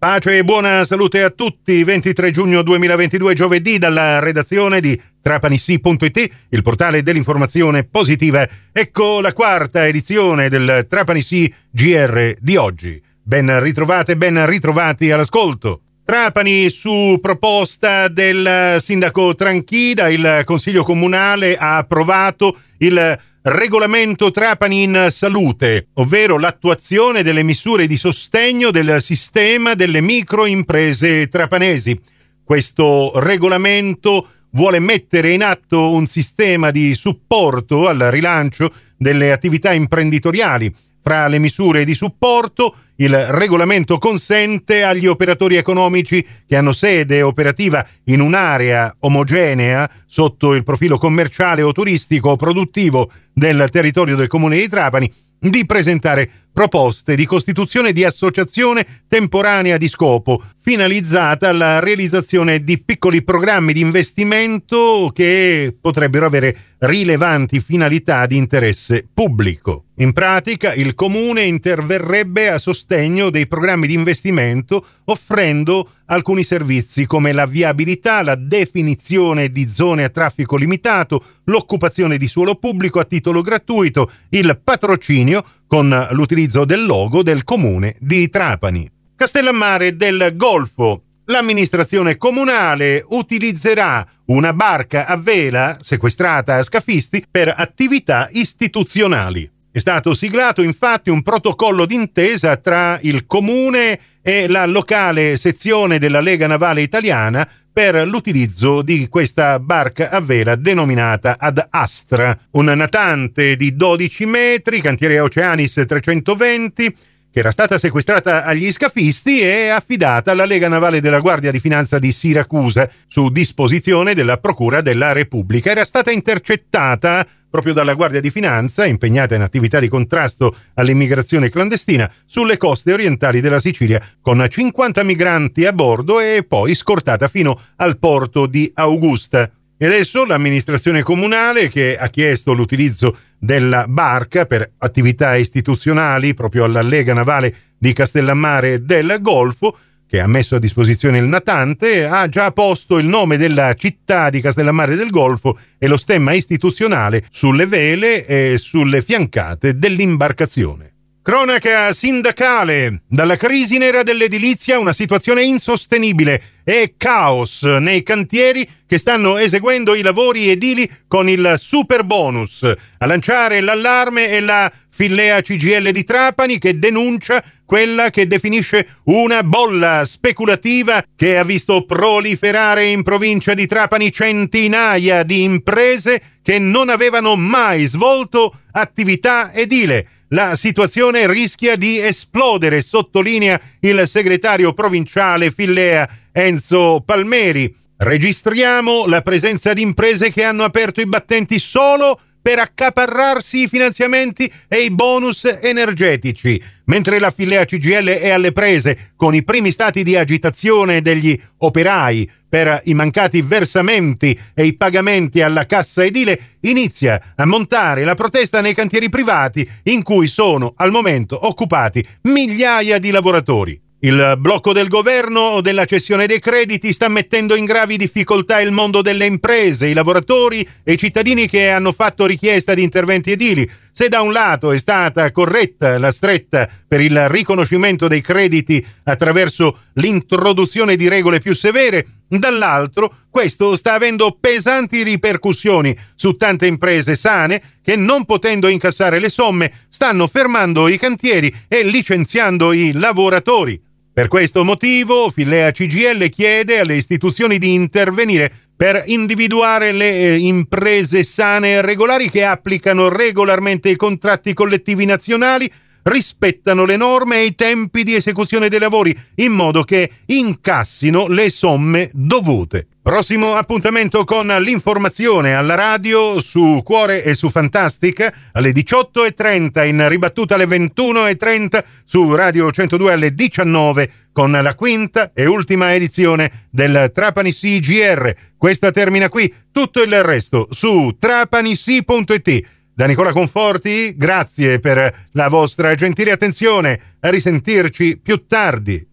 Pace e buona salute a tutti. 23 giugno 2022, giovedì, dalla redazione di trapanissi.it, il portale dell'informazione positiva. Ecco la quarta edizione del Trapanissi GR di oggi. Ben ritrovate, ben ritrovati all'ascolto. Trapani, su proposta del sindaco Tranchida, il Consiglio Comunale ha approvato il Regolamento Trapani in Salute, ovvero l'attuazione delle misure di sostegno del sistema delle microimprese trapanesi. Questo regolamento vuole mettere in atto un sistema di supporto al rilancio delle attività imprenditoriali. Fra le misure di supporto, il regolamento consente agli operatori economici che hanno sede operativa in un'area omogenea sotto il profilo commerciale o turistico o produttivo del territorio del comune di Trapani di presentare proposte di costituzione di associazione temporanea di scopo, finalizzata alla realizzazione di piccoli programmi di investimento che potrebbero avere rilevanti finalità di interesse pubblico. In pratica, il comune interverrebbe a sostegno dei programmi di investimento offrendo alcuni servizi come la viabilità, la definizione di zone a traffico limitato, l'occupazione di suolo pubblico a titolo gratuito, il patrocinio con l'utilizzo del logo del comune di Trapani. Castellammare del Golfo. L'amministrazione comunale utilizzerà una barca a vela sequestrata a scafisti per attività istituzionali. È stato siglato infatti un protocollo d'intesa tra il comune e la locale sezione della Lega Navale Italiana per l'utilizzo di questa barca a vela denominata Ad Astra, un natante di 12 metri, cantiere Oceanis 320, che era stata sequestrata agli scafisti e affidata alla Lega Navale della Guardia di Finanza di Siracusa su disposizione della Procura della Repubblica. Era stata intercettata proprio dalla Guardia di Finanza, impegnata in attività di contrasto all'immigrazione clandestina sulle coste orientali della Sicilia, con 50 migranti a bordo e poi scortata fino al porto di Augusta. E adesso l'amministrazione comunale, che ha chiesto l'utilizzo della barca per attività istituzionali proprio alla Lega Navale di Castellammare del Golfo, che ha messo a disposizione il natante, ha già posto il nome della città di Castellammare del Golfo e lo stemma istituzionale sulle vele e sulle fiancate dell'imbarcazione. Cronaca sindacale. Dalla crisi nera dell'edilizia una situazione insostenibile e caos nei cantieri che stanno eseguendo i lavori edili con il super bonus. A lanciare l'allarme è la Fillea CGIL di Trapani, che denuncia quella che definisce una bolla speculativa che ha visto proliferare in provincia di Trapani centinaia di imprese che non avevano mai svolto attività edile. La situazione rischia di esplodere, sottolinea il segretario provinciale Fillea Enzo Palmeri. Registriamo la presenza di imprese che hanno aperto i battenti solo per accaparrarsi i finanziamenti e i bonus energetici, mentre la Fillea CGIL è alle prese con i primi stati di agitazione degli operai per i mancati versamenti e i pagamenti alla cassa edile, inizia a montare la protesta nei cantieri privati in cui sono al momento occupati migliaia di lavoratori. Il blocco del governo della cessione dei crediti sta mettendo in gravi difficoltà il mondo delle imprese, i lavoratori e i cittadini che hanno fatto richiesta di interventi edili. Se da un lato è stata corretta la stretta per il riconoscimento dei crediti attraverso l'introduzione di regole più severe, dall'altro questo sta avendo pesanti ripercussioni su tante imprese sane che, non potendo incassare le somme, stanno fermando i cantieri e licenziando i lavoratori. Per questo motivo Fillea CGIL chiede alle istituzioni di intervenire per individuare le imprese sane e regolari che applicano regolarmente i contratti collettivi nazionali, rispettano le norme e i tempi di esecuzione dei lavori, in modo che incassino le somme dovute. Prossimo appuntamento con l'informazione alla radio su Cuore e su Fantastica alle 18:30, in ribattuta alle 21:30 su Radio 102 alle 19 con la quinta e ultima edizione del Trapanissi GR. Questa termina qui, tutto il resto su trapanissi.it. Da Nicola Conforti, grazie per la vostra gentile attenzione. A risentirci più tardi.